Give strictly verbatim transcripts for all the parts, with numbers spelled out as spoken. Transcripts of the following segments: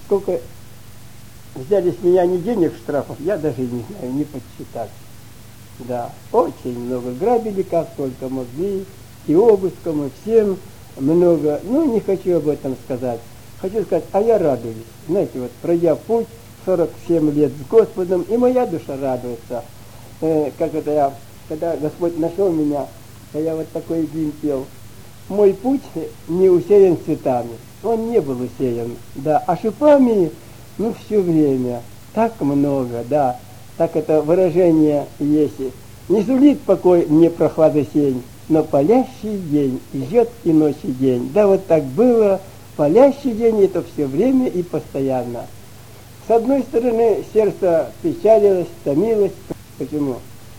сколько взяли с меня не денег штрафов, я даже не знаю, не подсчитать. Да, очень много. Грабили как только могли, и обыском, и всем много. Ну, не хочу об этом сказать. Хочу сказать, а я радуюсь. Знаете, вот пройдя путь, сорок семь лет с Господом, и моя душа радуется. Э, как это я, когда Господь нашел меня, а я вот такой гимн пел. Мой путь не усеян цветами. Он не был усеян, да, а шипами, ну, все время. Так много, да. Так это выражение есть. Не сулит покой мне прохлады сень, но палящий день, ждет и ночи день. Да, вот так было, палящий день, это все время и постоянно. С одной стороны, сердце печалилось, томилось. Почему?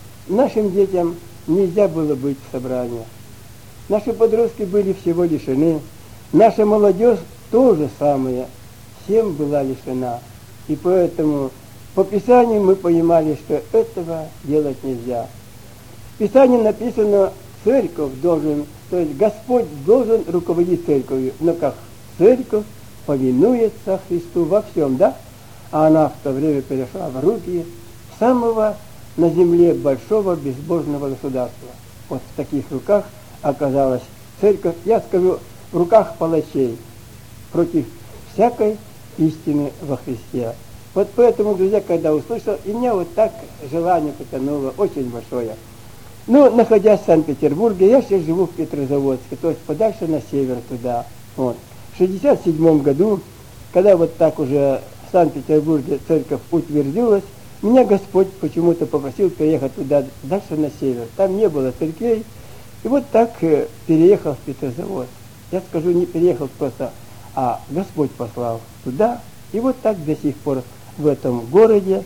Нашим детям нельзя было быть в собрании. Наши подростки были всего лишены. Наша молодежь то же самое, всем была лишена. И поэтому по Писанию мы понимали, что этого делать нельзя. В Писании написано, церковь должен, то есть Господь должен руководить церковью. Но как церковь повинуется Христу во всем, да? А она в то время перешла в руки самого на земле большого безбожного государства. Вот в таких руках оказалась церковь, я скажу, в руках палачей против всякой истины во Христе. Вот поэтому, друзья, когда услышал, и меня вот так желание потянуло, очень большое. Ну, находясь в Санкт-Петербурге, я сейчас живу в Петрозаводске, то есть подальше на север туда. Вот. В шестьдесят седьмом году, когда вот так уже в Санкт-Петербурге церковь утвердилась, меня Господь почему-то попросил переехать туда, дальше на север. Там не было церквей. И вот так переехал в Петрозаводск. Я скажу, не переехал просто, а Господь послал туда. И вот так до сих пор в этом городе.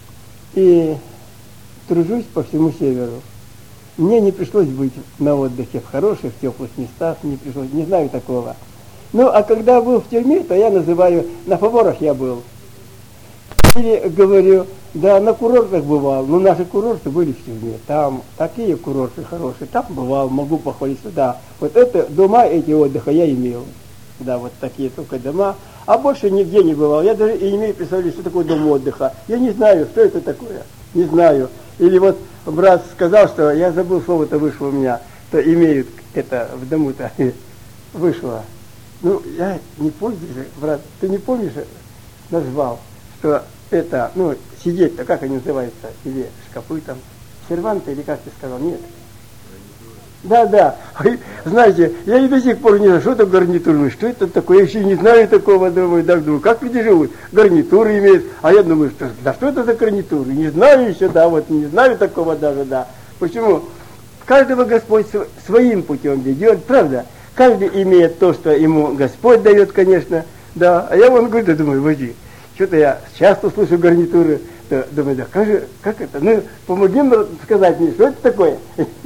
И тружусь по всему северу. Мне не пришлось быть на отдыхе в хороших, теплых местах, не пришлось, не знаю такого. Ну, а когда был в тюрьме, то я называю, на фаворах я был. Или говорю, да, на курортах бывал, но наши курорты были в тюрьме. Там такие курорты хорошие, там бывал, могу похвалиться, да. Вот это дома эти отдыха я имел. Да, вот такие только дома. А больше нигде не бывал. Я даже и не имею представления, что такое дом отдыха. Я не знаю, что это такое. Не знаю. Или вот брат сказал, что я забыл, слово-то вышло у меня, то имеют это в дому-то вышло. Ну, я не пользуюсь, брат, ты не помнишь, назвал, что это, ну, сидеть-то, как они называются, или шкафы там, серванты, или как ты сказал, нет. Да, да. Знаете, я и до сих пор не знаю, что это гарнитур, что это такое, я еще не знаю такого, думаю, да, думаю, как люди живут, гарнитуры имеют, а я думаю, что, да что это за гарнитуры, не знаю еще, да, вот не знаю такого даже, да. Почему? Каждого Господь своим путем ведет, правда? Каждый имеет то, что ему Господь дает, конечно, да, а я вон говорю, да, думаю, возьми, что-то я часто слышу гарнитуры, да, думаю, да, как же, как это, ну, помоги мне сказать мне, что это такое?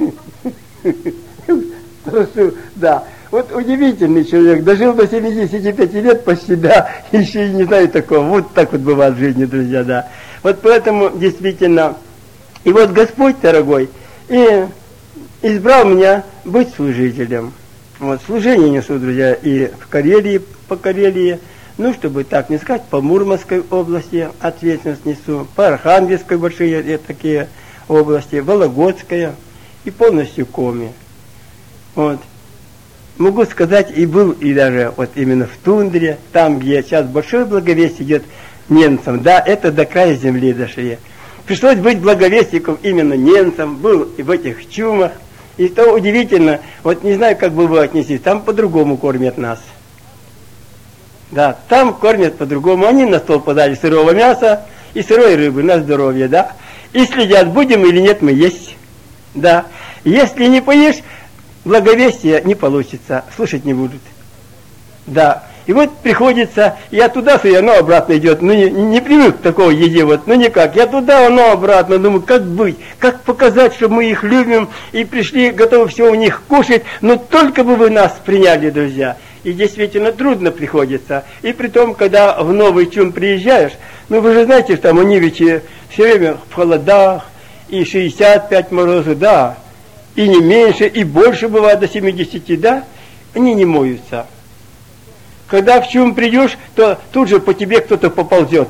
Прошу, да. Вот удивительный человек, дожил до семидесяти пяти лет почти, да, еще и не знаю такого. Вот так вот бывает в жизни, друзья, да. Вот поэтому действительно, и вот Господь, дорогой, и избрал меня быть служителем. Вот, служение несу, друзья, и в Карелии, по Карелии, ну, чтобы так не сказать, по Мурманской области ответственность несу, по Архангельской большие такие области, Вологодская и полностью Коми. Вот. Могу сказать, и был, и даже вот именно в тундре, там, где сейчас большое благовестие идет немцам, да, это до края земли дошли. Пришлось быть благовестником именно немцам, был и в этих чумах. И то удивительно, вот не знаю, как бы вы отнеслись, там по-другому кормят нас. Да, там кормят по-другому. Они на стол подали сырого мяса и сырой рыбы на здоровье, да. И следят, будем или нет мы есть. Да. Если не поешь, благовестия не получится, слушать не будут. Да. И вот приходится, я туда, и оно обратно идет. Ну, не, не привык к такой еде, вот, ну никак. Я туда, оно обратно. Думаю, как быть, как показать, что мы их любим и пришли, готовы все у них кушать. Но только бы вы нас приняли, друзья. И действительно трудно приходится. И при том, когда в новый чум приезжаешь, ну вы же знаете, что там у Нивичи все время в холодах, и шестьдесят пять морозов, да, и не меньше, и больше бывает до семидесяти, да, они не моются. Когда в чум придешь, то тут же по тебе кто-то поползет.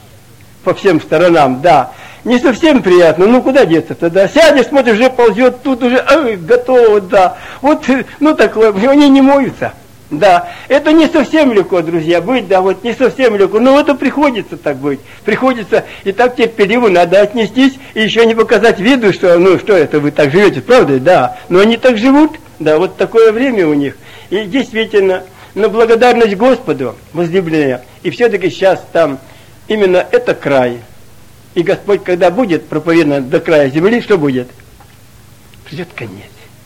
По всем сторонам, да. Не совсем приятно, ну куда деться тогда? Сядешь, смотришь, уже ползет, тут уже, ай, готово, да. Вот, ну такое, они не моются. Да, это не совсем легко, друзья, быть, да, вот не совсем легко, но это приходится так быть, приходится, и так терпеливо надо отнестись, и еще не показать виду, что, ну, что это вы так живете, правда, да, но они так живут, да, вот такое время у них, и действительно, на благодарность Господу, возлюбленные, и все-таки сейчас там, именно это край, и Господь, когда будет проповедано до края земли, что будет? Придет конец.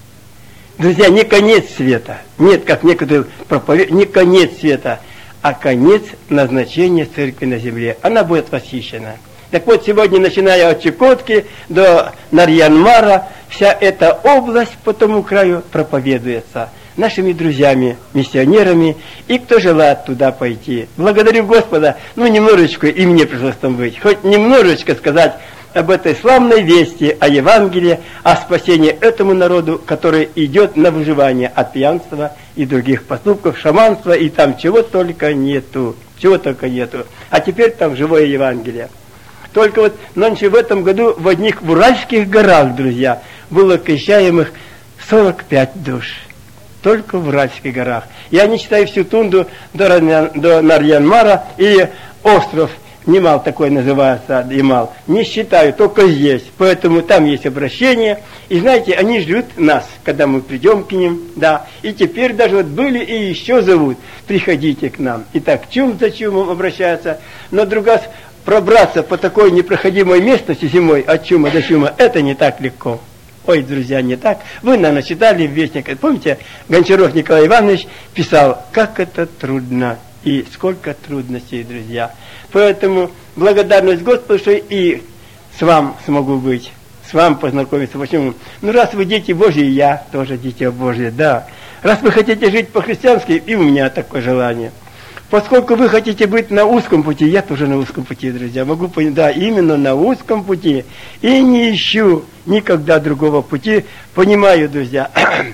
Друзья, не конец света. Нет, как некоторые проповедуют, не конец света, а конец назначения церкви на земле. Она будет восхищена. Так вот, сегодня, начиная от Чукотки до Нарьян-Мара, вся эта область по тому краю проповедуется нашими друзьями, миссионерами, и кто желает туда пойти. Благодарю Господа, ну, немножечко и мне пришлось там быть, хоть немножечко сказать об этой славной вести, о Евангелии, о спасении этому народу, который идет на выживание от пьянства и других поступков, шаманства, и там чего только нету, чего только нету. А теперь там живое Евангелие. Только вот нынче в этом году в одних в Уральских горах, друзья, было крещаемых сорок пять душ. Только в Уральских горах. Я не считаю всю Тунду до, до Нарьян-Мара и остров Немал такой называется, Ямал, не считаю, только здесь. Поэтому там есть обращение. И знаете, они ждут нас, когда мы придем к ним. Да. И теперь даже вот были и еще зовут. Приходите к нам. И так чум за чумом обращаются. Но другая, пробраться по такой непроходимой местности зимой от чума до чума, это не так легко. Ой, друзья, не так. Вы, наверное, читали в Вестнике. Помните, Гончаров Николай Иванович писал, как это трудно. И сколько трудностей, друзья. Поэтому благодарность Господу, что и с вами смогу быть, с вами познакомиться. Почему? Ну, раз вы дети Божьи, я тоже дитя Божье, да. Раз вы хотите жить по-христиански, и у меня такое желание. Поскольку вы хотите быть на узком пути, я тоже на узком пути, друзья. Могу понять, да, именно на узком пути. И не ищу никогда другого пути. Понимаю, друзья.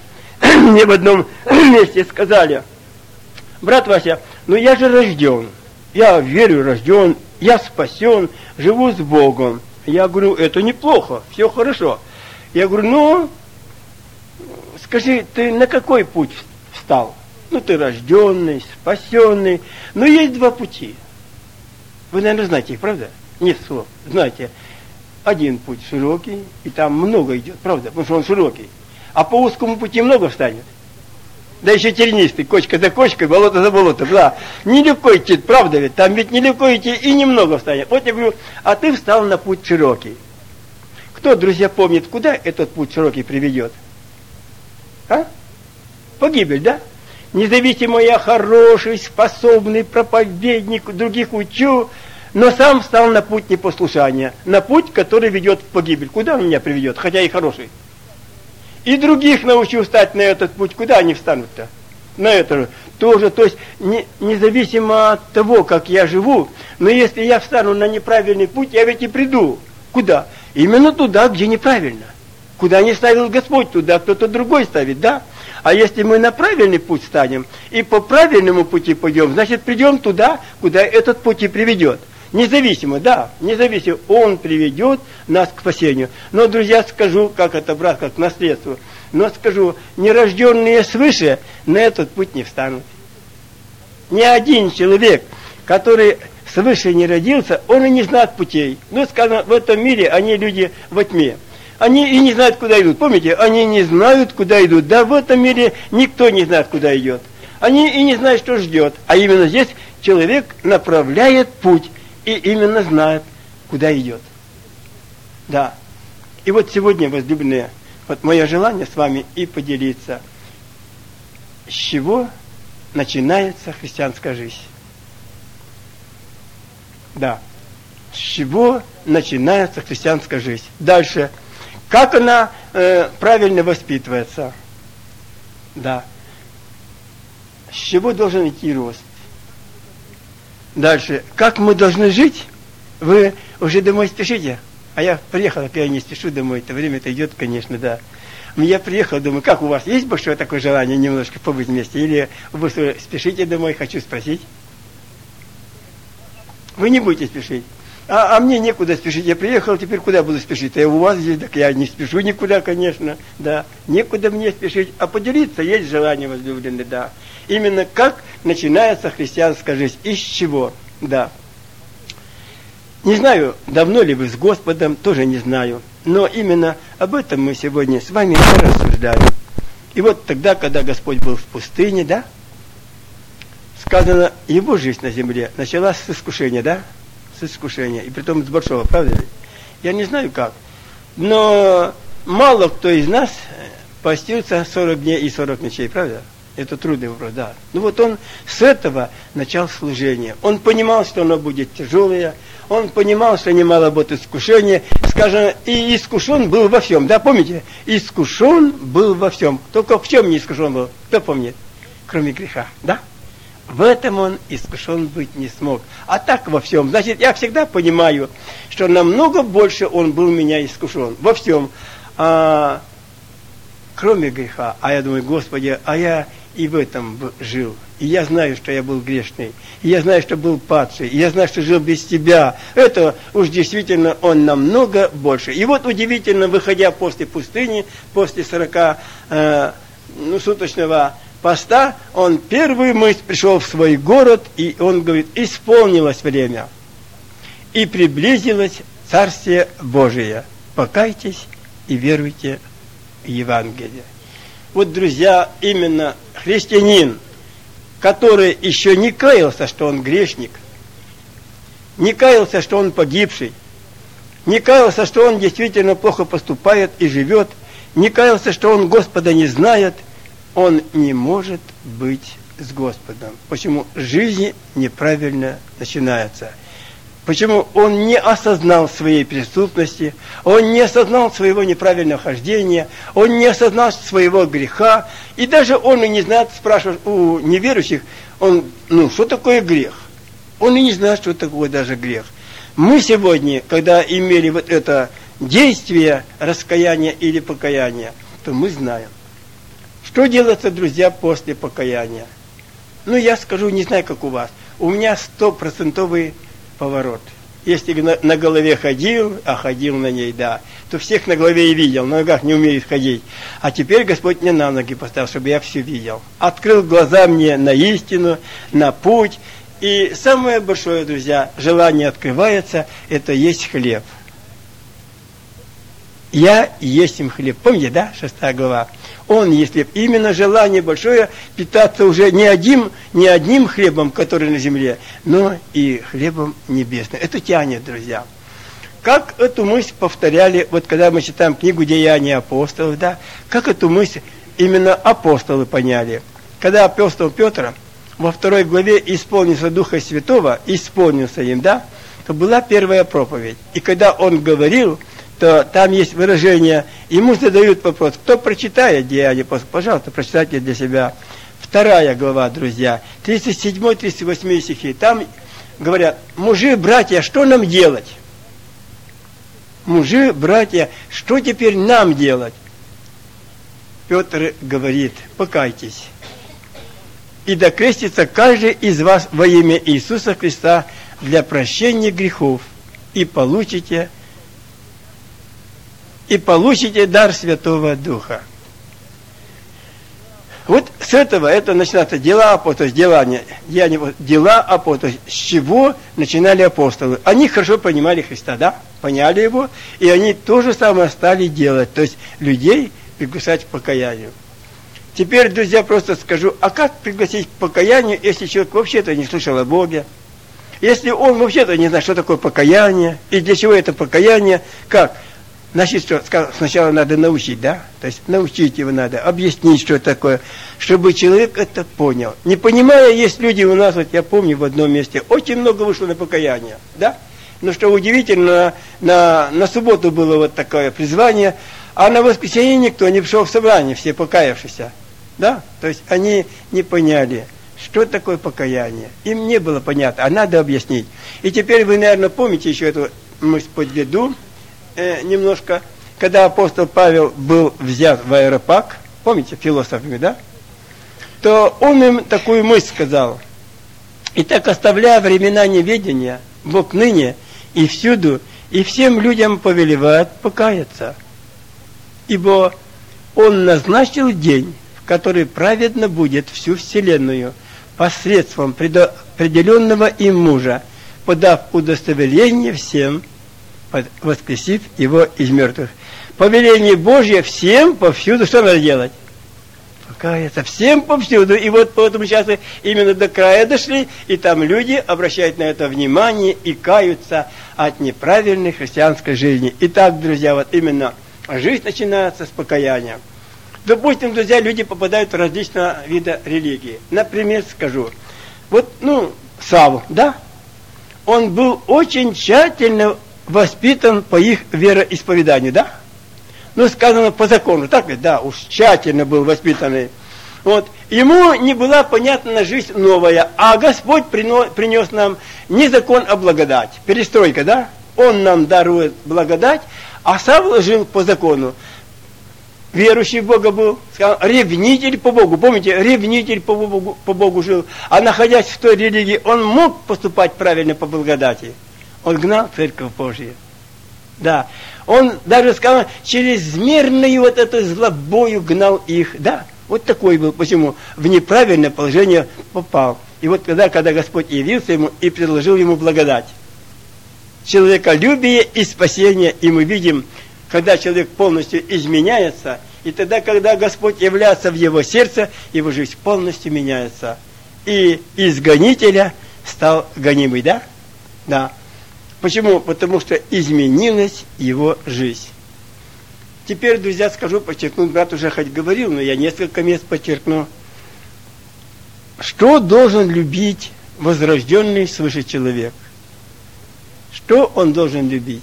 Мне в одном месте сказали, брат Вася, ну я же рожден. Я верю, рожден, я спасен, живу с Богом. Я говорю, это неплохо, все хорошо. Я говорю, ну, скажи, ты на какой путь встал? Ну, ты рожденный, спасенный. Но есть два пути. Вы, наверное, знаете их, правда? Нет слов. Знаете, один путь широкий, и там много идет, правда? Потому что он широкий. А по узкому пути много встанет. Да еще тернистый, кочка за кочкой, болото за болотом, да. Нелегко идти, правда ведь? Там ведь нелегко идти и немного встанет. Вот я говорю, а ты встал на путь широкий. Кто, друзья, помнит, куда этот путь широкий приведет? А? Погибель, да? Независимо я хороший, способный проповедник, других учу, но сам встал на путь непослушания, на путь, который ведет в погибель. Куда он меня приведет, хотя и хороший? И других научу встать на этот путь. Куда они встанут-то? На это тоже. То есть, не, независимо от того, как я живу, но если я встану на неправильный путь, я ведь и приду. Куда? Именно туда, где неправильно. Куда не ставил Господь, туда кто-то другой ставит, да? А если мы на правильный путь станем и по правильному пути пойдем, значит, придем туда, куда этот путь и приведет. Независимо, да, независимо, он приведет нас к спасению. Но, друзья, скажу, как это брать, как наследство, но скажу, нерожденные свыше на этот путь не встанут. Ни один человек, который свыше не родился, он и не знает путей. Ну, сказано, в этом мире они люди во тьме. Они и не знают, куда идут. Помните, они не знают, куда идут. Да, в этом мире никто не знает, куда идет. Они и не знают, что ждет. А именно здесь человек направляет путь. И именно знает, куда идет. Да. И вот сегодня, возлюбленные, вот мое желание с вами и поделиться, с чего начинается христианская жизнь. Да. С чего начинается христианская жизнь. Дальше. Как она э, правильно воспитывается. Да. С чего должен идти рост. Дальше. Как мы должны жить? Вы уже домой спешите? А я приехал, а я не спешу домой. Это время-то идет, конечно, да. Я приехал, думаю, как у вас есть большое такое желание немножко побыть вместе? Или вы спешите домой, хочу спросить? Вы не будете спешить. А, а мне некуда спешить. Я приехал, теперь куда буду спешить? Я у вас здесь, так я не спешу никуда, конечно. Да, некуда мне спешить. А поделиться есть желание, возлюбленный, да. Именно как начинается христианская жизнь. Из чего? Да. Не знаю, давно ли вы с Господом, тоже не знаю. Но именно об этом мы сегодня с вами и рассуждаем. И вот тогда, когда Господь был в пустыне, да, сказано, его жизнь на земле началась с искушения, да? С искушения. И притом с большого, правда ли? Я не знаю как. Но мало кто из нас постился сорок дней и сорок ночей, правда? Это трудный вопрос, да. Ну вот он с этого начал служение. Он понимал, что оно будет тяжелое. Он понимал, что немало будет искушения. Скажем, и искушен был во всем, да, помните? Искушен был во всем. Только в чем не искушен был? Кто помнит? Кроме греха, да? В этом он искушен быть не смог. А так во всем. Значит, я всегда понимаю, что намного больше он был меня искушен. Во всем. А, кроме греха. А я думаю, Господи, а я и в этом жил. И я знаю, что я был грешный. И я знаю, что был падший. И я знаю, что жил без Тебя. Это уж действительно он намного больше. И вот удивительно, выходя после пустыни, после сорока э, ну, суточного поста, он первую мысль пришел в свой город, и он говорит, исполнилось время, и приблизилось Царствие Божие. Покайтесь и веруйте в Евангелие. Вот, друзья, именно христианин, который еще не каялся, что он грешник, не каялся, что он погибший, не каялся, что он действительно плохо поступает и живет, не каялся, что он Господа не знает, он не может быть с Господом. Почему? Жизнь неправильно начинается. Почему? Он не осознал своей преступности, он не осознал своего неправильного хождения, он не осознал своего греха, и даже он и не знает, спрашивать у неверующих, он, ну, что такое грех? Он и не знает, что такое даже грех. Мы сегодня, когда имели вот это действие раскаяния или покаяния, то мы знаем. Что делается, друзья, после покаяния? Ну, я скажу, не знаю, как у вас. У меня стопроцентовый поворот. Если на, на голове ходил, а ходил на ней, да, то всех на голове и видел, на ногах не умеют ходить. А теперь Господь мне на ноги поставил, чтобы я все видел. Открыл глаза мне на истину, на путь. И самое большое, друзья, желание открывается, это есть хлеб. Я есть им хлеб. Помните, да, шестая глава? Он есть хлеб. Именно желание большое питаться уже не одним, не одним хлебом, который на земле, но и хлебом небесным. Это тянет, друзья. Как эту мысль повторяли, вот когда мы читаем книгу «Деяния апостолов», да, как эту мысль именно апостолы поняли. Когда апостол Петр во второй главе исполнился Духа Святого, исполнился им, да, то была первая проповедь. И когда он говорил, то там есть выражение, ему задают вопрос, кто прочитает Деяния апостолов, пожалуйста, прочитайте для себя. Вторая глава, друзья, тридцать седьмой тридцать восьмой стихи, там говорят, мужи, братья, что нам делать? Мужи, братья, что теперь нам делать? Петр говорит, покайтесь, и докрестится каждый из вас во имя Иисуса Христа для прощения грехов, и получите и получите дар Святого Духа. Вот с этого это начинается дела апостолов, дела, дела, дела апостолов. С чего начинали апостолы? Они хорошо понимали Христа, да? Поняли Его, и они то же самое стали делать, то есть людей приглашать к покаянию. Теперь, друзья, просто скажу, а как пригласить к покаянию, если человек вообще-то не слышал о Боге? Если он вообще-то не знает, что такое покаяние, и для чего это покаяние, как? Значит, что сначала надо научить, да? То есть научить его надо, объяснить, что такое, чтобы человек это понял. Не понимая, есть люди у нас, вот я помню в одном месте, очень много вышло на покаяние, да? Но что удивительно, на, на субботу было вот такое призвание, а на воскресенье никто не пришел в собрание, все покаявшиеся, да? То есть они не поняли, что такое покаяние. Им не было понятно, а надо объяснить. И теперь вы, наверное, помните еще эту мысль подведу, немножко. когда апостол Павел был взят в Аэропаг, помните, философами, да? То он им такую мысль сказал: «Итак, оставляя времена неведения, Бог ныне и всюду, и всем людям повелевает покаяться. Ибо Он назначил день, в который праведно будет всю вселенную посредством предопределенного им мужа, подав удостоверение всем, воскресив его из мертвых». Повеление Божье всем повсюду что надо делать? Покаяться. Всем повсюду. И вот поэтому сейчас именно до края дошли, и там люди обращают на это внимание и каются от неправильной христианской жизни. Итак, друзья, вот именно жизнь начинается с покаяния. Допустим, друзья, люди попадают в различные виды религии. Например, скажу, вот, ну, Савл, да? Он был очень тщательно воспитан по их вероисповеданию, да? Ну, сказано по закону, так ведь? Да, уж тщательно был воспитанный. Вот. Ему не была понятна жизнь новая, а Господь принес нам не закон, а благодать. Перестройка, да? Он нам дарует благодать, а Савл жил по закону. Верующий в Бога был, сказал, ревнитель по Богу. Помните, ревнитель по Богу, по Богу жил. А находясь в той религии, он мог поступать правильно по благодати. Он гнал Церковь Божию. Да. Он даже, сказал, чрезмерную вот эту злобою гнал их. Да. Вот такой был. Почему? В неправильное положение попал. И вот когда, когда Господь явился ему и предложил ему благодать. Человеколюбие и спасение. И мы видим, когда человек полностью изменяется, и тогда, когда Господь является в его сердце, его жизнь полностью меняется. И из гонителя стал гонимый, да? Да. Почему? Потому что изменилась его жизнь. Теперь, друзья, скажу, подчеркну, брат уже хоть говорил, но я несколько мест подчеркну. Что должен любить возрожденный свыше человек? Что он должен любить?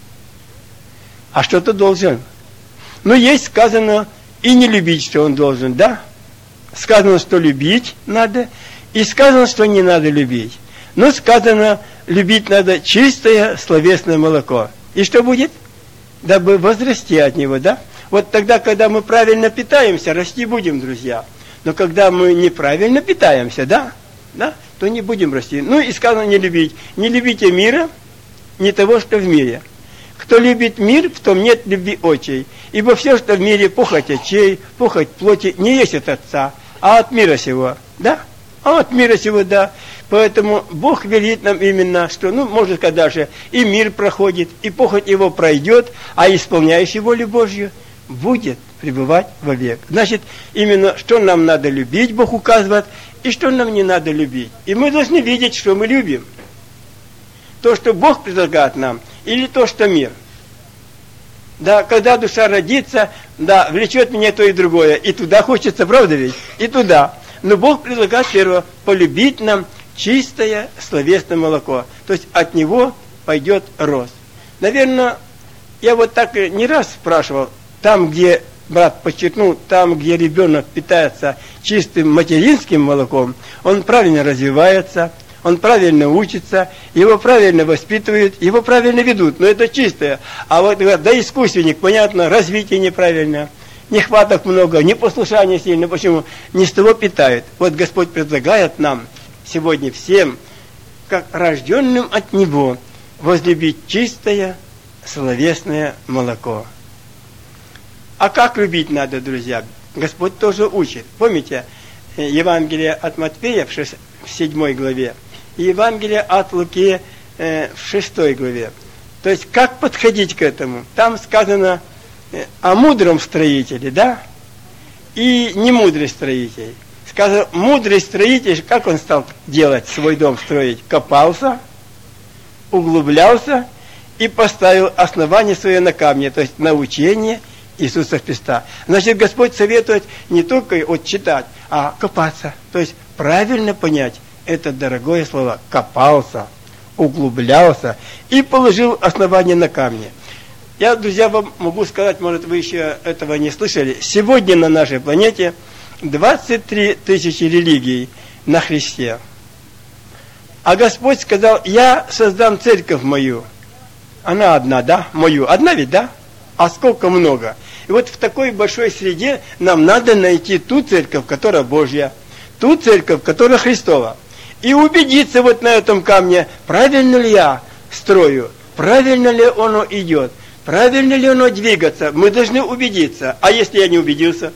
А что-то должен. Ну, есть сказано и не любить, что он должен, да? Сказано, что любить надо, и сказано, что не надо любить. Но сказано, любить надо чистое словесное молоко. И что будет? Дабы возрасти от него, да? Вот тогда, когда мы правильно питаемся, расти будем, друзья. Но когда мы неправильно питаемся, да? Да? То не будем расти. Ну, и сказано не любить. Не любите мира, не того, что в мире. Кто любит мир, в том нет любви очей. Ибо все, что в мире, похоть очей, похоть плоти, не есть от Отца, а от мира сего. Да? А от мира сего, да. Поэтому Бог велит нам именно, что, ну, можно сказать даже, и мир проходит, и похоть его пройдет, а исполняющий волю Божью будет пребывать вовек. Значит, именно, что нам надо любить, Бог указывает, и что нам не надо любить. И мы должны видеть, что мы любим. То, что Бог предлагает нам, или то, что мир. Да, когда душа родится, да, влечет меня то и другое. И туда хочется, правда ведь? И туда. Но Бог предлагает первое, полюбить нам чистое словесное молоко. То есть от него пойдет рост. Наверное, я вот так не раз спрашивал, там, где, брат подчеркнул, там, где ребенок питается чистым материнским молоком, он правильно развивается, он правильно учится, его правильно воспитывают, его правильно ведут, но это чистое. А вот, да, искусственник, понятно, развитие неправильное, нехваток много, непослушание сильно. Почему? Не с того питают. Вот Господь предлагает нам сегодня всем, как рожденным от Него, возлюбить чистое словесное молоко. А как любить надо, друзья? Господь тоже учит. Помните, Евангелие от Матфея в, шест... в седьмой главе, и Евангелие от Луки э, в шестой главе. То есть, как подходить к этому? Там сказано э, о мудром строителе, да? И немудрый строитель. Сказано, мудрый строитель, как он стал делать, свой дом строить? Копался, углублялся и поставил основание свое на камне, то есть на учение Иисуса Христа. Значит, Господь советует не только вот читать, а копаться. То есть правильно понять это дорогое слово. Копался, углублялся и положил основание на камне. Я, друзья, вам могу сказать, может, вы еще этого не слышали. Сегодня на нашей планете двадцать три тысячи религий на Христе. А Господь сказал, я создам церковь мою. Она одна, да? Мою. Одна ведь, да? А сколько много. И вот в такой большой среде нам надо найти ту церковь, которая Божья, ту церковь, которая Христова. И убедиться вот на этом камне, правильно ли я строю, правильно ли оно идет, правильно ли оно двигаться. Мы должны убедиться. А если я не убедился?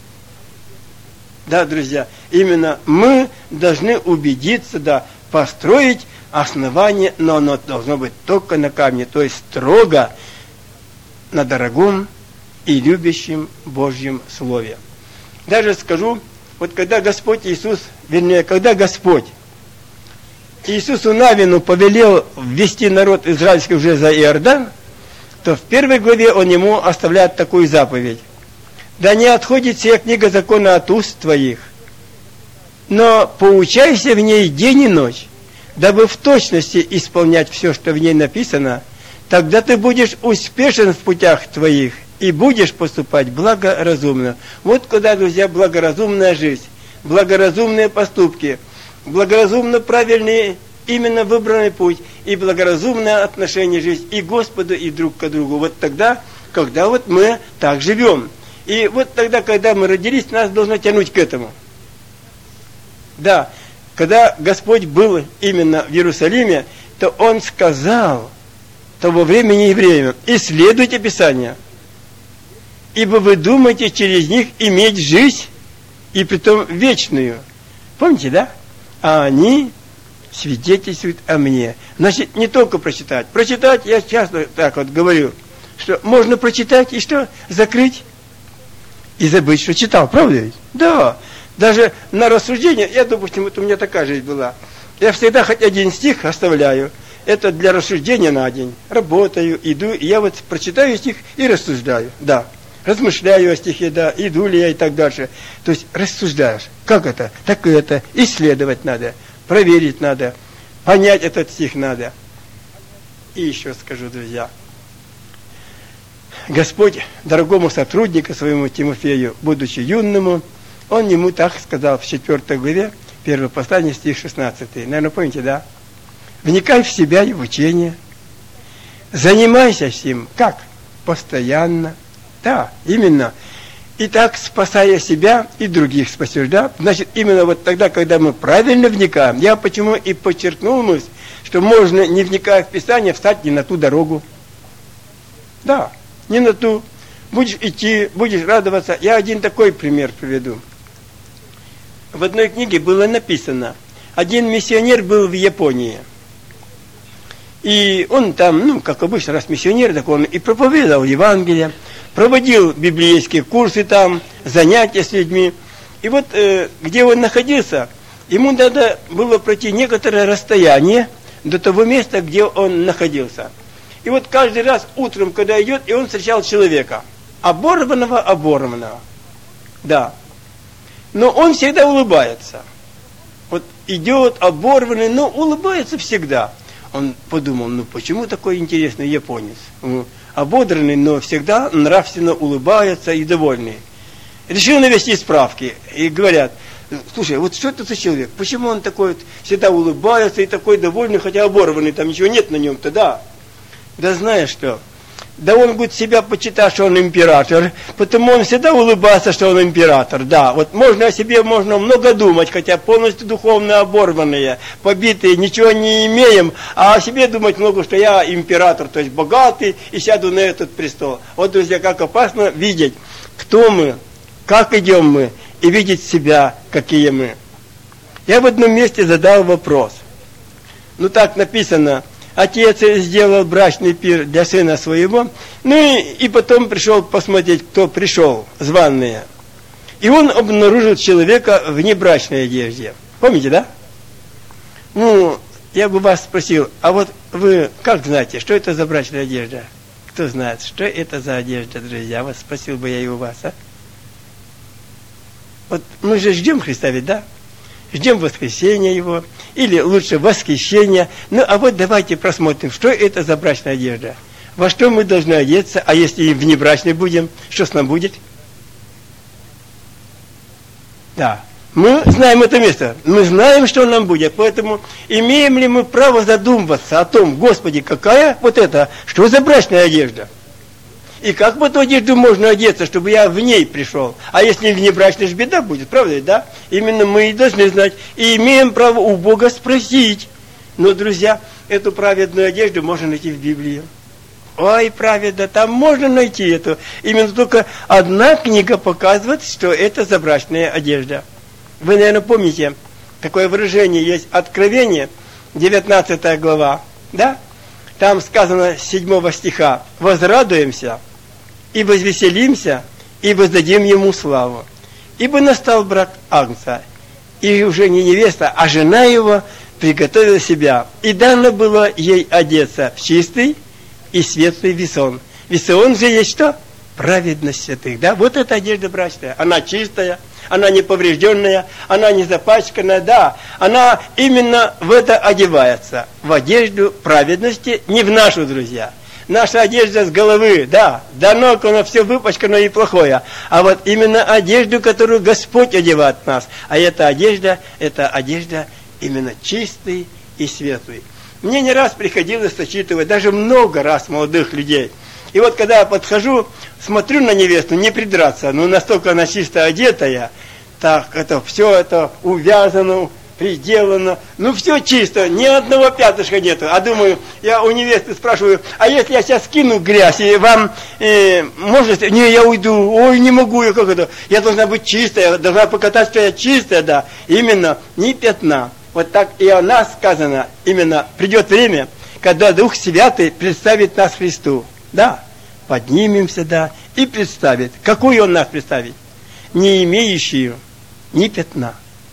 Да, друзья, именно мы должны убедиться, да, построить основание, но оно должно быть только на камне, то есть строго на дорогом и любящем Божьем Слове. Даже скажу, вот когда Господь Иисус, вернее, когда Господь Иисусу Навину повелел ввести народ израильский уже за Иордан, то в первой главе он ему оставляет такую заповедь. Да не отходит сия книга закона от уст твоих, но поучайся в ней день и ночь, дабы в точности исполнять все, что в ней написано, тогда ты будешь успешен в путях твоих и будешь поступать благоразумно. Вот куда, друзья, благоразумная жизнь, благоразумные поступки, благоразумно правильный, именно выбранный путь и благоразумное отношение жизни и к Господу, и друг к другу. Вот тогда, когда вот мы так живем. И вот тогда, когда мы родились, нас должно тянуть к этому. Да, когда Господь был именно в Иерусалиме, то Он сказал того времени и время: исследуйте Писания, ибо вы думаете через них иметь жизнь, и притом вечную. Помните, да? А они свидетельствуют о мне. Значит, не только прочитать. Прочитать, я часто так вот говорю, что можно прочитать и что? Закрыть и забыть, что читал. Правда ведь? Да. Даже на рассуждение, я, допустим, вот у меня такая жизнь была. Я всегда хоть один стих оставляю. Это для рассуждения на день. Работаю, иду, и я вот прочитаю стих и рассуждаю. Да. Размышляю о стихе, да, иду ли я и так дальше. То есть рассуждаешь. Как это? Так это. Исследовать надо. Проверить надо. Понять этот стих надо. И еще скажу, друзья. Господь дорогому сотруднику своему Тимофею, будучи юному, он ему так сказал в четвертой главе, первое послание, стих шестнадцатый. Наверное, помните, да? Вникай в себя и в учение. Занимайся с ним. Как? Постоянно. Да, именно. И так, спасая себя и других спасешь, да? Значит, именно вот тогда, когда мы правильно вникаем, я почему и подчеркнул мысль, что можно, не вникая в Писание, встать не на ту дорогу. Да, не на ту. Будешь идти, будешь радоваться. Я один такой пример приведу. В одной книге было написано, один миссионер был в Японии. И он там, ну, как обычно, раз миссионер, так он и проповедовал Евангелие, проводил библейские курсы там, занятия с людьми. И вот э, где он находился, ему надо было пройти некоторое расстояние до того места, где он находился. И вот каждый раз утром, когда идет, и он встречал человека, оборванного, оборванного. Да. Но он всегда улыбается. Вот идет оборванный, но улыбается всегда. Он подумал, ну почему такой интересный японец? Ободранный, но всегда нравственно улыбается и довольный. Решил навести справки. И говорят, слушай, вот что это за человек? Почему он такой вот всегда улыбается и такой довольный, хотя оборванный, там ничего нет на нем-то, да? Да знаешь что? Да он будет себя почитать, что он император, потому он всегда улыбается, что он император. Да, вот можно о себе можно много думать, хотя полностью духовно оборванные, побитые, ничего не имеем, а о себе думать много, что я император, то есть богатый, и сяду на этот престол. Вот, друзья, как опасно видеть, кто мы, как идем мы, и видеть себя, какие мы. Я в одном месте задал вопрос. Ну так написано: отец сделал брачный пир для сына своего, ну и, и потом пришел посмотреть, кто пришел, званые. И он обнаружил человека в небрачной одежде. Помните, да? Ну, я бы вас спросил, а вот вы как знаете, что это за брачная одежда? Кто знает, что это за одежда, друзья? Вот спросил бы я и у вас, а? Вот мы же ждем Христа ведь, да? Ждем воскресения Его, или лучше восхищения. Ну, а вот давайте просмотрим, что это за брачная одежда. Во что мы должны одеться, а если и внебрачной будем, что с нам будет? Да, мы знаем это место, мы знаем, что нам будет, поэтому имеем ли мы право задумываться о том, Господи, какая вот это, что за брачная одежда? И как в эту одежду можно одеться, чтобы я в ней пришел? А если внебрачная же беда будет, правда, да? Именно мы и должны знать, и имеем право у Бога спросить. Но, друзья, эту праведную одежду можно найти в Библии. Ой, праведно, там можно найти эту. Именно только одна книга показывает, что это забрачная одежда. Вы, наверное, помните, такое выражение есть Откровение, девятнадцатая глава, да? Там сказано с седьмого стиха: «Возрадуемся и возвеселимся, и воздадим ему славу. Ибо настал брак Агнца, и уже не невеста, а жена его приготовила себя, и дано было ей одеться в чистый и светлый весон». Весон же есть что? Праведность святых, да? Вот эта одежда брачная, она чистая, она не поврежденная, она не запачканная, да, она именно в это одевается, в одежду праведности, не в нашу, друзья. Наша одежда с головы, да, до ног она все выпачкано и плохое, а вот именно одежду, которую Господь одевает в нас, а эта одежда, это одежда именно чистый и светлый. Мне не раз приходилось сочетывать, даже много раз молодых людей. И вот когда я подхожу, смотрю на невесту, не придраться, ну настолько она чисто одетая, так это все это увязано, приделано, ну все чисто, ни одного пятышка нету. А думаю, я у невесты спрашиваю, а если я сейчас скину грязь, и вам э, можно, не, я уйду, ой, не могу, я как это, я должна быть чистая, я должна покататься, что я чистая, да, именно, ни пятна. Вот так и о нас сказано, именно придет время, когда Дух Святый представит нас Христу. Да, поднимемся, да, и представит. Какую Он нас представит? Не имеющую ни пятна,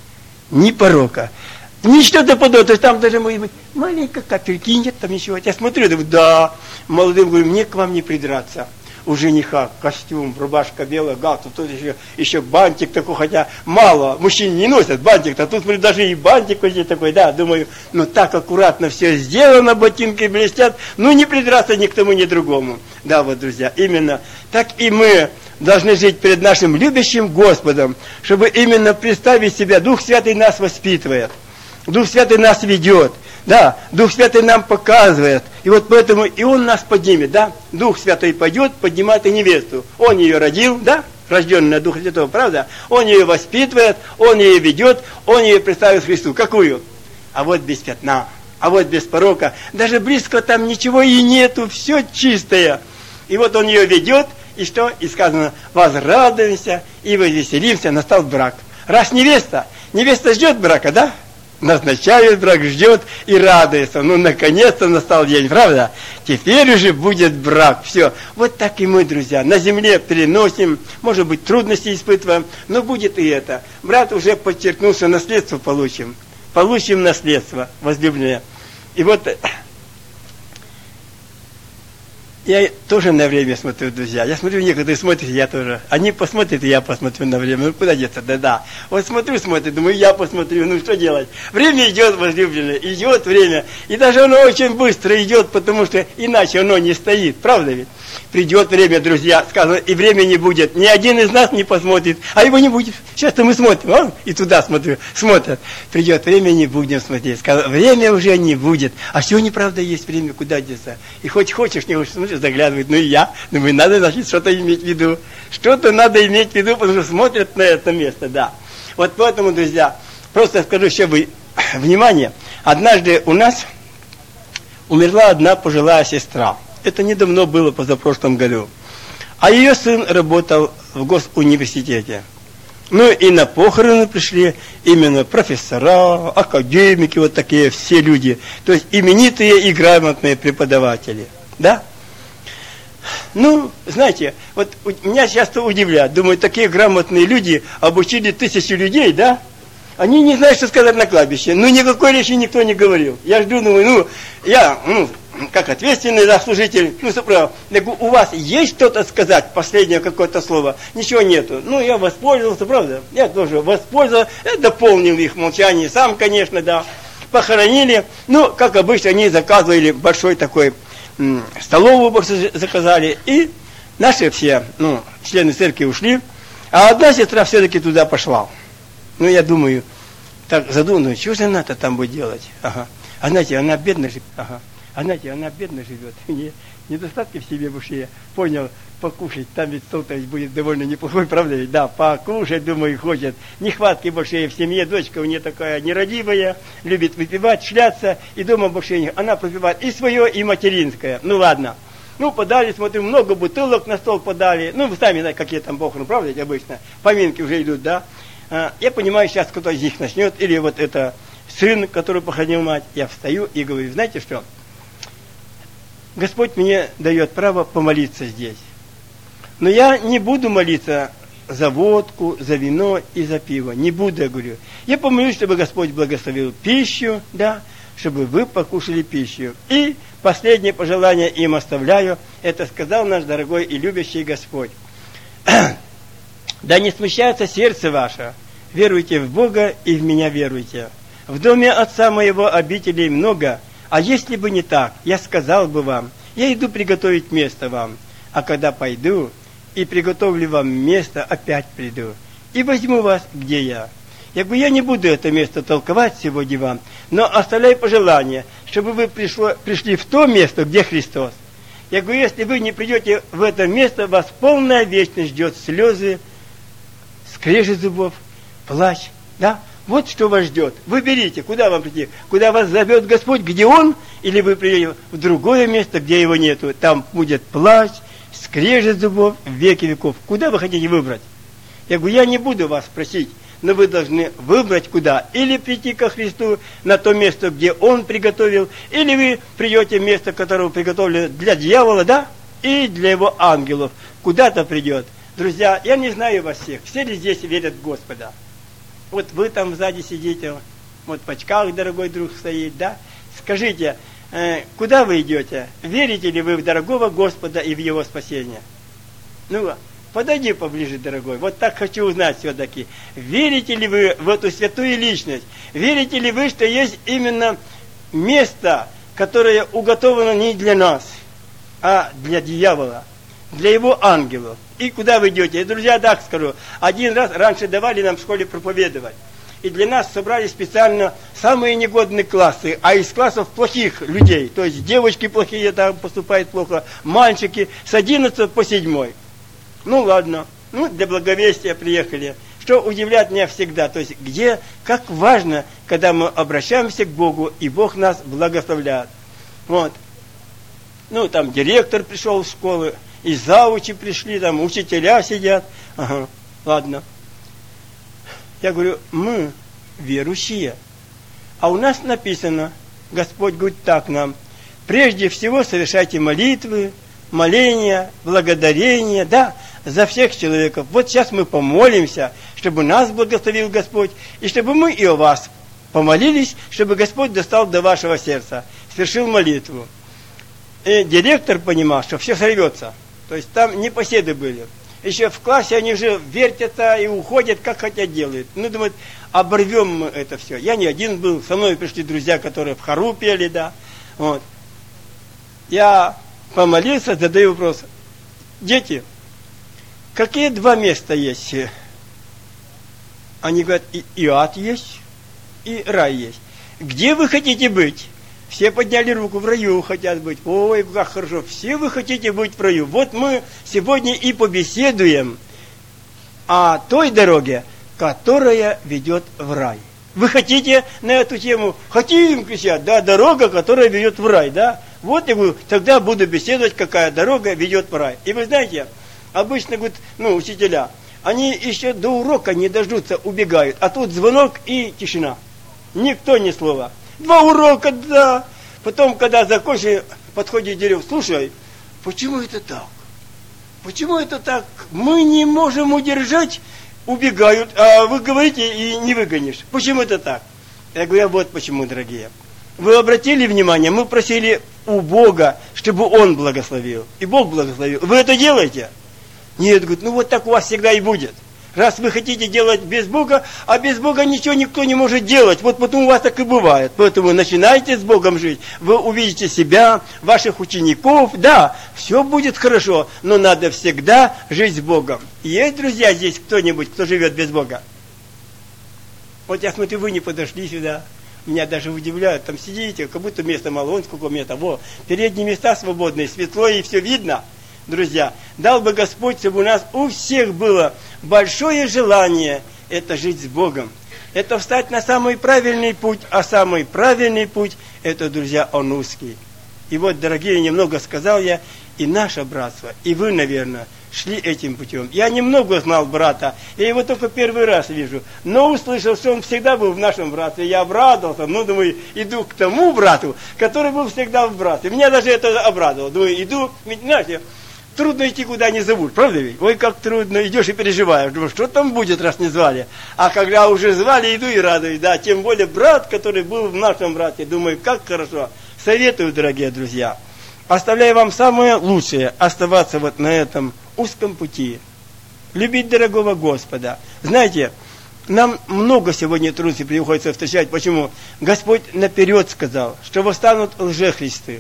ни порока, ни что-то подобное. То есть там даже может быть маленькая капельки, нет там ничего. Я смотрю, думаю, да, молодым говорю, мне к вам не придраться. У жениха костюм, рубашка белая, галстук, тут еще, еще бантик такой, хотя мало, мужчины не носят бантик, а тут смотрю, даже и бантик вот здесь такой, да, думаю, ну так аккуратно все сделано, ботинки блестят, ну не придраться ни к тому, ни к другому. Да, вот, друзья, именно так и мы должны жить перед нашим любящим Господом, чтобы именно представить себя, Дух Святый нас воспитывает, Дух Святый нас ведет. Да, Дух Святый нам показывает. И вот поэтому и Он нас поднимет, да. Дух Святый пойдет, поднимает и невесту. Он ее родил, да, рожденная Духа Святого, правда? Он ее воспитывает, Он ее ведет, Он ее представит Христу. Какую? А вот без пятна, а вот без порока. Даже близко там ничего и нету, все чистое. И вот Он ее ведет, и что? И сказано, возрадуемся и возвеселимся, настал брак. Раз невеста, невеста ждет брака, да? Назначает брак, ждет и радуется. Ну, наконец-то настал день, правда? Теперь уже будет брак. Все. Вот так и мы, друзья, на земле переносим, может быть, трудности испытываем, но будет и это. Брат уже подчеркнул, что наследство получим. Получим наследство, возлюбленное. И вот я тоже на время смотрю, друзья. Я смотрю, некоторые смотрят, я тоже. Они посмотрят, и я посмотрю на время. Ну, куда деться? Да-да. Вот смотрю, смотрю, думаю, я посмотрю. Ну, что делать? Время идет, возлюбленное. Идет время. И даже оно очень быстро идет, потому что иначе оно не стоит. Правда ведь? Придет время, друзья, сказано, и время не будет. Ни один из нас не посмотрит, а его не будет. Сейчас-то мы смотрим, а? И туда смотрю, смотрят. Придет время, не будем смотреть. Сказано, время уже не будет. А сегодня, правда, есть время, куда деться. И хоть хочешь, не хочешь, смотришь, заглядывает. Ну и я, думаю, надо, значит, что-то иметь в виду. Что-то надо иметь в виду, потому что смотрят на это место, да. Вот поэтому, друзья, просто скажу еще вы, внимание. Однажды у нас умерла одна пожилая сестра. Это недавно было, позапрошлом году. А ее сын работал в госуниверситете. Ну и на похороны пришли именно профессора, академики, вот такие все люди. То есть именитые и грамотные преподаватели. Да? Ну, знаете, вот меня часто удивляют. Думаю, такие грамотные люди обучили тысячи людей, да? Они не знают, что сказать на кладбище. Ну, никакой речи никто не говорил. Я жду, думаю, ну, я, ну, как ответственный за служитель, ну, справа, у вас есть что-то сказать, последнее какое-то слово? Ничего нету. Ну, я воспользовался, правда? Я тоже воспользовался, я дополнил их молчание, сам, конечно, да. Похоронили. Ну, как обычно, они заказывали большой такой м, столовую заказали. И наши все, ну, члены церкви ушли. А одна сестра все-таки туда пошла. Ну, я думаю, так задумаю, что же она-то там будет делать? Ага. А знаете, она бедная же. Ага. А знаете, она бедно живет, не, недостатки в себе больше, я понял, покушать, там ведь стол-то ведь будет довольно неплохой, правда ведь? Да, покушать, думаю, хочет. Нехватки больше в семье, дочка у нее такая нерадивая, любит выпивать, шляться, и дома больше не. Она пропивает и свое, и материнское. Ну ладно. Ну, подали, смотрим, много бутылок на стол подали. Ну, вы сами знаете, какие там похороны, правда ведь обычно? Поминки уже идут, да? А, я понимаю, сейчас кто-то из них начнет, или вот это сын, который похоронил мать. Я встаю и говорю, знаете что? Господь мне дает право помолиться здесь. Но я не буду молиться за водку, за вино и за пиво. Не буду, я говорю. Я помолюсь, чтобы Господь благословил пищу, да, чтобы вы покушали пищу. И последнее пожелание им оставляю. Это сказал наш дорогой и любящий Господь. Да не смущается сердце ваше. Веруйте в Бога и в меня веруйте. В доме Отца моего обителей много. А если бы не так, я сказал бы вам, я иду приготовить место вам. А когда пойду и приготовлю вам место, опять приду. И возьму вас, где я. Я говорю, я не буду это место толковать сегодня вам, но оставляю пожелание, чтобы вы пришло, пришли в то место, где Христос. Я говорю, если вы не придете в это место, вас полная вечность ждет слезы, скрежет зубов, плач, да? Вот что вас ждет. Выберите, куда вам прийти. Куда вас зовет Господь, где Он, или вы придете в другое место, где Его нету. Там будет плач, скрежет зубов в веки веков. Куда вы хотите выбрать? Я говорю, я не буду вас просить, но вы должны выбрать куда. Или прийти ко Христу на то место, где Он приготовил, или вы придете в место, которое приготовили для дьявола, да, и для его ангелов. Куда-то придет. Друзья, я не знаю вас всех. Все ли здесь верят в Господа? Вот вы там сзади сидите, вот в очках дорогой друг стоит, да? Скажите, э, куда вы идете? Верите ли вы в дорогого Господа и в Его спасение? Ну, подойди поближе, дорогой. Вот так хочу узнать все-таки. Верите ли вы в эту святую личность? Верите ли вы, что есть именно место, которое уготовано не для нас, а для дьявола, для его ангелов? И куда вы идете? И, друзья, так скажу. Один раз раньше давали нам в школе проповедовать. И для нас собрали специально самые негодные классы, а из классов плохих людей. То есть девочки плохие, там поступают плохо, мальчики с одиннадцатого по седьмой. Ну ладно, ну для благовестия приехали. Что удивляет меня всегда, то есть где, как важно, когда мы обращаемся к Богу, и Бог нас благословляет. Вот. Ну там директор пришел в школу, и заучи пришли, там учителя сидят. Ага, ладно. Я говорю, мы верующие. А у нас написано, Господь говорит так нам, прежде всего совершайте молитвы, моления, благодарения, да, за всех человеков. Вот сейчас мы помолимся, чтобы нас благословил Господь, и чтобы мы и о вас помолились, чтобы Господь достал до вашего сердца, совершил молитву. И директор понимал, что все сорвется. То есть там непоседы были. Еще в классе они же вертятся и уходят, как хотят делают. Ну, думают, оборвем мы это все. Я не один был, со мной пришли друзья, которые в хору пели, да. Вот. Я помолился, задаю вопрос. Дети, какие два места есть? Они говорят, и, и ад есть, и рай есть. Где вы хотите быть? Все подняли руку, в раю хотят быть. Ой, как хорошо, все вы хотите быть в раю. Вот мы сегодня и побеседуем о той дороге, которая ведет в рай. Вы хотите на эту тему? Хотим, кричат, да, дорога, которая ведет в рай, да? Вот я говорю, тогда буду беседовать, какая дорога ведет в рай. И вы знаете, обычно, говорят, ну, учителя, они еще до урока не дождутся, убегают. А тут звонок и тишина. Никто ни слова. Два урока, да. Потом, когда закончили, подходит директор, слушай, почему это так? Почему это так? Мы не можем удержать, убегают, а вы говорите и не выгонишь. Почему это так? Я говорю, вот почему, дорогие. Вы обратили внимание, мы просили у Бога, чтобы Он благословил. И Бог благословил. Вы это делаете? Нет, говорит, ну вот так у вас всегда и будет. Раз вы хотите делать без Бога, а без Бога ничего никто не может делать. Вот потому у вас так и бывает. Поэтому начинайте с Богом жить. Вы увидите себя, ваших учеников. Да, все будет хорошо, но надо всегда жить с Богом. Есть, друзья, здесь кто-нибудь, кто живет без Бога? Вот я смотрю, вы не подошли сюда. Меня даже удивляют, там сидите, как будто места мало, вон сколько места. Во, передние места свободные, светло и все видно. Друзья, дал бы Господь, чтобы у нас у всех было большое желание это жить с Богом. Это встать на самый правильный путь, а самый правильный путь, это, друзья, он узкий. И вот, дорогие, немного сказал я, и наше братство, и вы, наверное, шли этим путем. Я немного знал брата, я его только первый раз вижу, но услышал, что он всегда был в нашем братстве. Я обрадовался, ну, думаю, иду к тому брату, который был всегда в братстве. Меня даже это обрадовало. Думаю, иду, ведь, знаете, трудно идти, куда не зовут, правда ведь? Ой, как трудно, идешь и переживаешь, думаешь, что там будет, раз не звали. А когда уже звали, иду и радуюсь, да, тем более брат, который был в нашем брате, думаю, как хорошо. Советую, дорогие друзья, оставляю вам самое лучшее, оставаться вот на этом узком пути, любить дорогого Господа. Знаете, нам много сегодня трудностей приходится встречать. Почему? Господь наперед сказал, что восстанут лжехристы,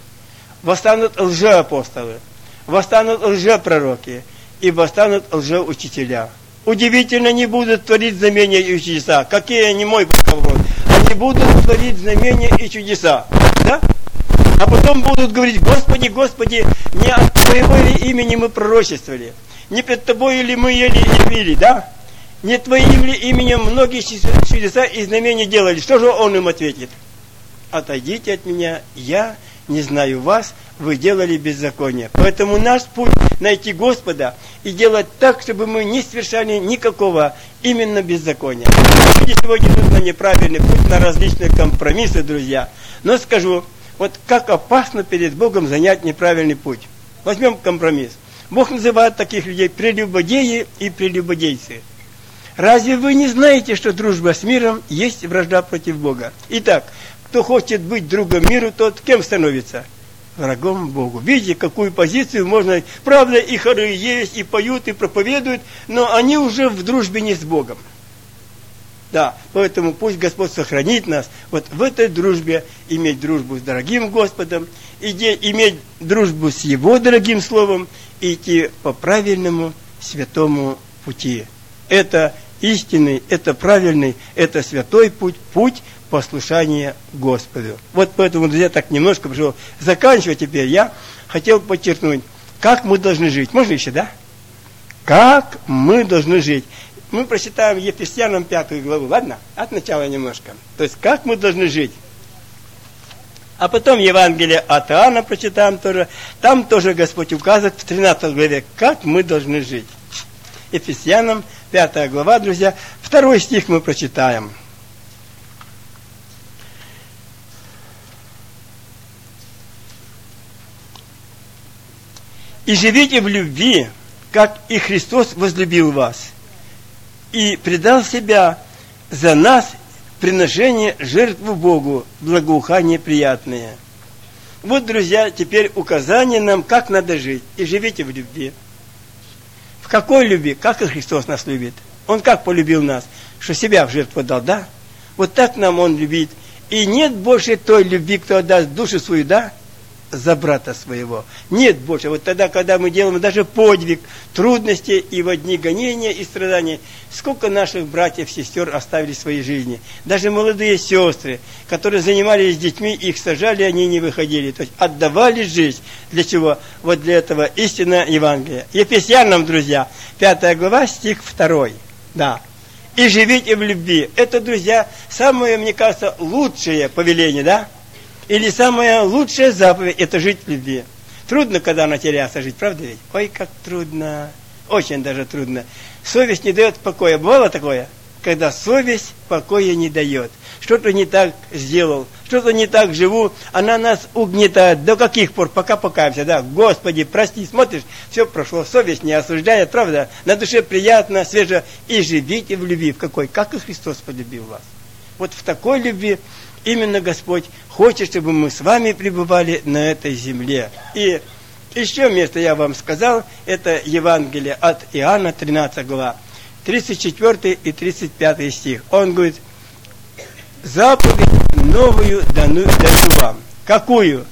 восстанут лжеапостолы, восстанут лжепророки и восстанут лжеучителя. Удивительно, не будут творить знамения и чудеса. Какие они, мой вопрос? Они будут творить знамения и чудеса. Да? А потом будут говорить, Господи, Господи, не от Твоего ли имени мы пророчествовали? Не пред Тобой ли мы ели и пили, да? Не Твоим ли именем многие чудеса и знамения делали? Что же Он им ответит? Отойдите от меня, я не знаю вас, вы делали беззаконие. Поэтому наш путь найти Господа и делать так, чтобы мы не совершали никакого именно беззакония. Люди сегодня идут на неправильный путь, на различные компромиссы, друзья. Но скажу, вот как опасно перед Богом занять неправильный путь. Возьмем компромисс. Бог называет таких людей прелюбодеи и прелюбодейцы. Разве вы не знаете, что дружба с миром есть вражда против Бога? Итак, кто хочет быть другом миру, тот кем становится? Врагом Богу. Видите, какую позицию можно... Правда, и хоры есть, и поют, и проповедуют, но они уже в дружбе не с Богом. Да, поэтому пусть Господь сохранит нас вот в этой дружбе, иметь дружбу с дорогим Господом, иди, иметь дружбу с Его дорогим Словом и идти по правильному святому пути. Это истинный, это правильный, это святой путь, путь послушания Господу. Вот поэтому, друзья, так немножко пришел заканчивать теперь. Я хотел подчеркнуть, как мы должны жить. Можно еще, да? Как мы должны жить. Мы прочитаем Ефесянам пятую главу, ладно? От начала немножко. То есть, как мы должны жить. А потом Евангелие от Иоанна прочитаем тоже. Там тоже Господь указывает в тринадцатой главе, как мы должны жить. Ефесянам пятая глава, друзья. Второй стих мы прочитаем. «И живите в любви, как и Христос возлюбил вас, и предал себя за нас приношение жертву Богу, благоухание приятное». Вот, друзья, теперь указание нам, как надо жить. И живите в любви. В какой любви? Как и Христос нас любит. Он как полюбил нас? Что себя в жертву дал, да? Вот так нам Он любит. И нет больше той любви, кто отдаст душу свою, да? За брата своего. Нет больше. Вот тогда, когда мы делаем даже подвиг, трудности и в дни гонения и страдания, сколько наших братьев, сестер оставили свои жизни. Даже молодые сестры, которые занимались детьми, их сажали, они не выходили. То есть отдавали жизнь. Для чего? Вот для этого истинное Евангелие. Ефесянам, друзья, пятая глава, стих второй. Да. «И живите в любви». Это, друзья, самое, мне кажется, лучшее повеление, да? Или самая лучшая заповедь – это жить в любви. Трудно, когда она теряется, жить, правда ведь? Ой, как трудно. Очень даже трудно. Совесть не дает покоя. Бывало такое? Когда совесть покоя не дает. Что-то не так сделал, что-то не так живу, она нас угнетает. До каких пор? Пока покаемся, да? Господи, прости, смотришь, все прошло, совесть не осуждает, правда? На душе приятно, свеже. И живите в любви. В какой? Как и Христос полюбил вас. Вот в такой любви именно Господь хочет, чтобы мы с вами пребывали на этой земле. И еще место я вам сказал, это Евангелие от Иоанна, тринадцатая глава, тридцать четвёртый и тридцать пятый стих. Он говорит: заповедь новую даю вам. Какую?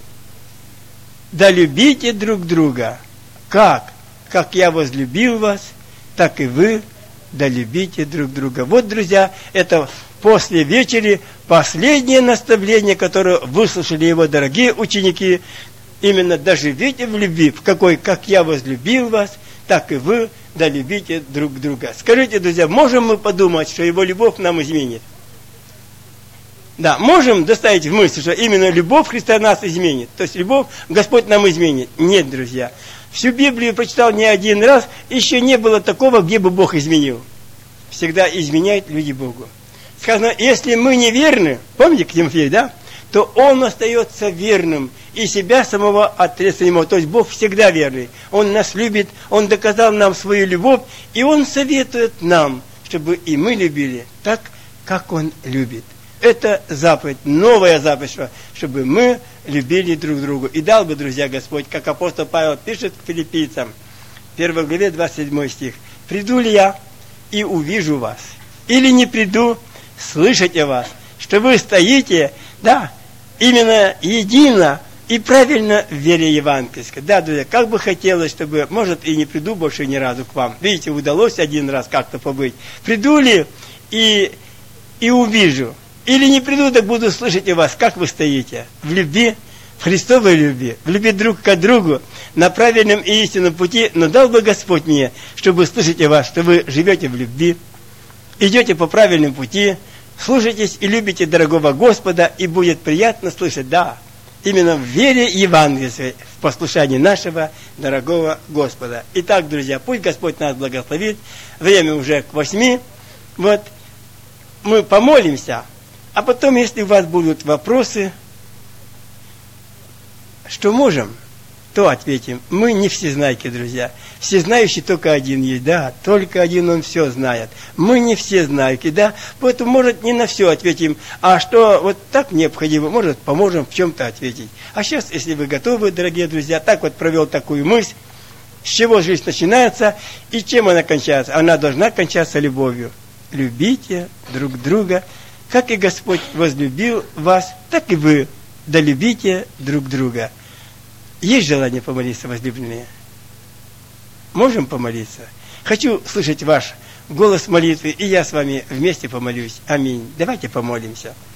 Да любите друг друга. Как? Как я возлюбил вас, так и вы да любите друг друга. Вот, друзья, это после вечери последнее наставление, которое выслушали его дорогие ученики, именно доживите в любви, в какой, как я возлюбил вас, так и вы долюбите друг друга. Скажите, друзья, можем мы подумать, что его любовь нам изменит? Да, можем доставить в мысль, что именно любовь Христа нас изменит. То есть любовь Господь нам изменит. Нет, друзья. Всю Библию прочитал не один раз, еще не было такого, где бы Бог изменил. Всегда изменяют люди Богу. Сказано, если мы неверны, помните к Тимофею, да? То Он остается верным и себя самого отрезать не может. То есть Бог всегда верный. Он нас любит, Он доказал нам свою любовь, и Он советует нам, чтобы и мы любили так, как Он любит. Это заповедь, новая заповедь, чтобы мы любили друг друга. И дал бы, друзья, Господь, как апостол Павел пишет к филиппийцам, в первой главе, двадцать седьмой стих. «Приду ли я и увижу вас, или не приду слышать о вас, что вы стоите, да, именно едино и правильно в вере евангельской». Да, друзья, как бы хотелось, чтобы, может, и не приду больше ни разу к вам. Видите, удалось один раз как-то побыть. Приду ли и, и увижу, или не приду, так буду слышать о вас, как вы стоите в любви, в Христовой любви, в любви друг к другу, на правильном и истинном пути. Но дал бы Господь мне, чтобы слышать о вас, что вы живете в любви, идете по правильному пути, слушаетесь и любите дорогого Господа, и будет приятно слышать, да, именно в вере евангельской, в послушании нашего дорогого Господа. Итак, друзья, пусть Господь нас благословит. Время уже к восьми. Вот, мы помолимся. А потом, если у вас будут вопросы, что можем, то ответим. Мы не всезнайки, друзья. Всезнающий только один есть, да, только один Он все знает. Мы не всезнайки, да, поэтому, может, не на все ответим, а что вот так необходимо, может, поможем в чем-то ответить. А сейчас, если вы готовы, дорогие друзья, так вот провел такую мысль, с чего жизнь начинается и чем она кончается. Она должна кончаться любовью. Любите друг друга, как и Господь возлюбил вас, так и вы долюбите друг друга. Есть желание помолиться, возлюбленные? Можем помолиться? Хочу слышать ваш голос молитвы, и я с вами вместе помолюсь. Аминь. Давайте помолимся.